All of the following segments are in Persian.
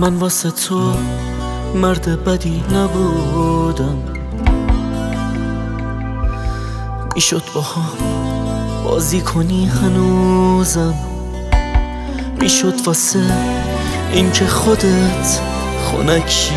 من واسه تو مرد بدی نبودم، میشد با هم بازی کنی هنوزم، میشد واسه این که خودت خنکشی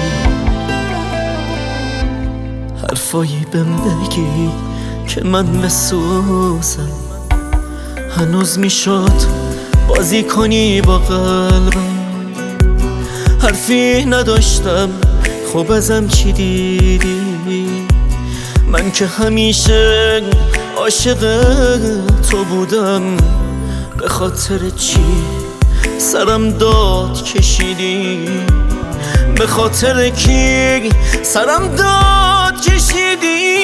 حرفایی بهم بگی که من بسوزم. هنوز میشد بازی کنی با قلبم، حرفی نداشتم خب ازم چی دیدی؟ من که همیشه عاشق تو بودم، به خاطر چی سرم داد کشیدی؟ به خاطر کی سرم داد کشیدی؟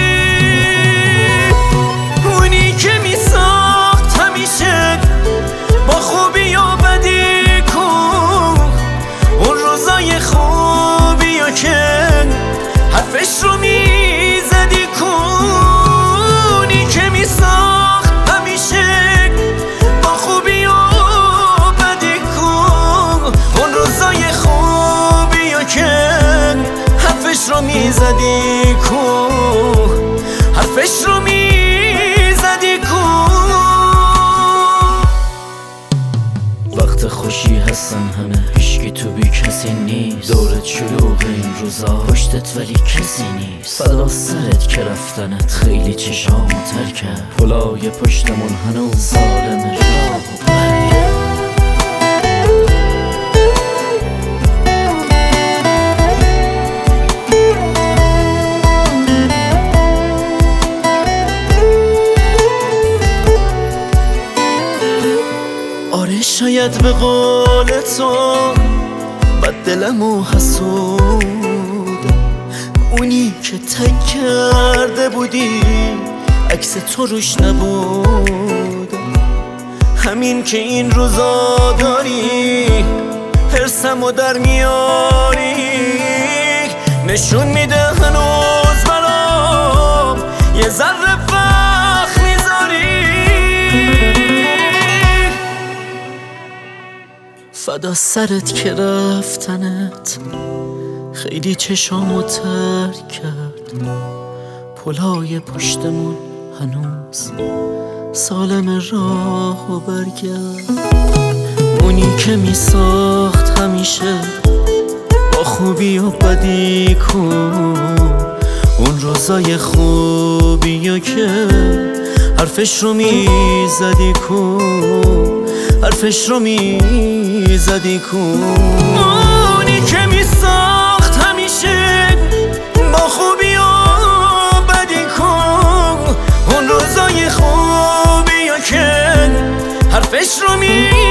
اونی که میساخت همیشه با خوبی و بدی کن، اون روزای خوبی و که حرفش رو میزدی کن. اونی که میساخت همیشه با خوبی و بدی کن، اون روزای خوبی و که حرفش رو میزدی کن، حرفش رو میزدی کن. وقت خوشی هستن همه، هیچکی تو بی کسی نیست، دورت شلوغ این روزا پشتت ولی کسی نیست. فدا سرت که رفتنت خیلی چشامو تر کرد، پلای پشتمون هنوز سالم راه و برگرد. آره شاید به قول تو بد دلم و حسودم، اونی که تک کرده بودی عکس تو روش نبودم. همین که این روزا داری حرسمو در میاری، نشون میده هنوز برام یه ذره وقت میذاری. فدا سرت که رفتنت خیلی چشامو تر کرد، پلای پشتمون هنوز سالم راه و برگرد. اونی که میساخت همیشه با خوبی و بدی کن، اون روزای خوبی و که حرفش رو میزدی کن، حرفش رو میزدی کن. اونی که میساخت همیشه با خوبی و بدی کن، اون روزای خوبی و که حرفش رو میزدی